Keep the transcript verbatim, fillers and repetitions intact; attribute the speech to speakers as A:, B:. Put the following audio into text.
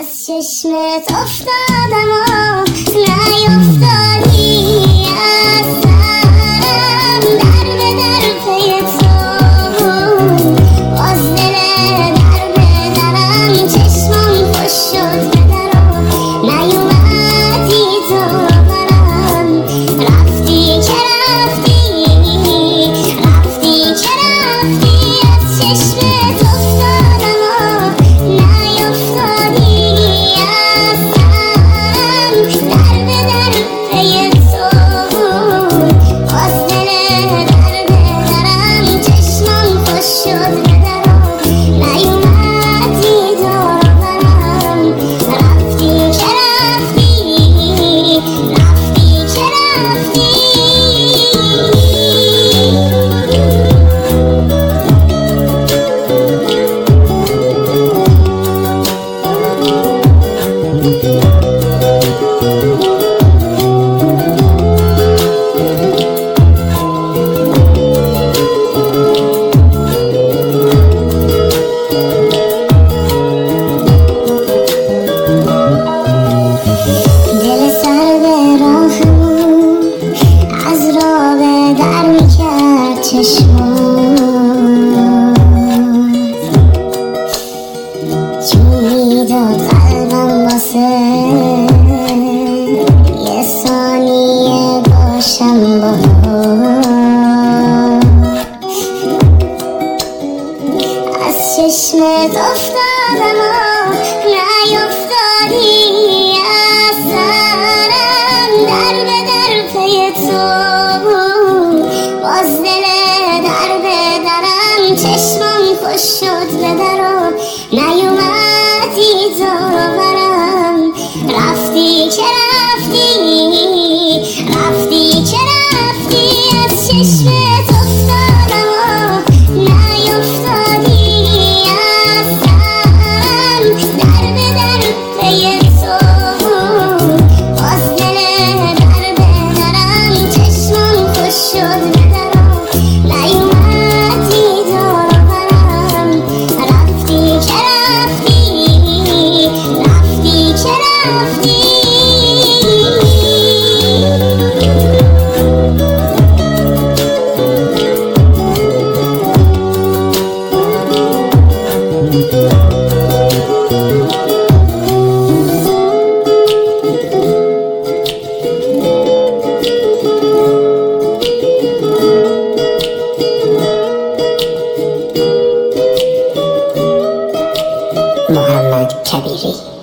A: از چشمت افتادم و نیفتادی از سرم، در به در پی تو باز دل در به درم، چشمم خوش شد به در و نیومدی تو برم. رفتی که رفتی رفتی که رفتی از چشمت افتادم و نیفتادی از سرم، در به در پی تو باز دل در به درم، چشمم خوش شد به در و نیومدی تو برم. رفتی که رفتی رفتی که رفتی. دل سرد راهمون از راه به در میکرد چشمات، جون میداد قلبم واسه یه ثانیه باشم باهات. از چشمت افتادم و نیفتادی از سرم، در به در پی تو باز دل در به درم، چشمم خوش شد به در و نیومدی تو برم. رفتی که رفتی رفتی که رفتی از چشمت افتادم و نیفتادی از سرم، در به در پی تو باز دل در به درم، چشمم خوش شد به در و نیومدی تو برم. رفتی که رفتی رفتی که رفتی. محمد کبیری.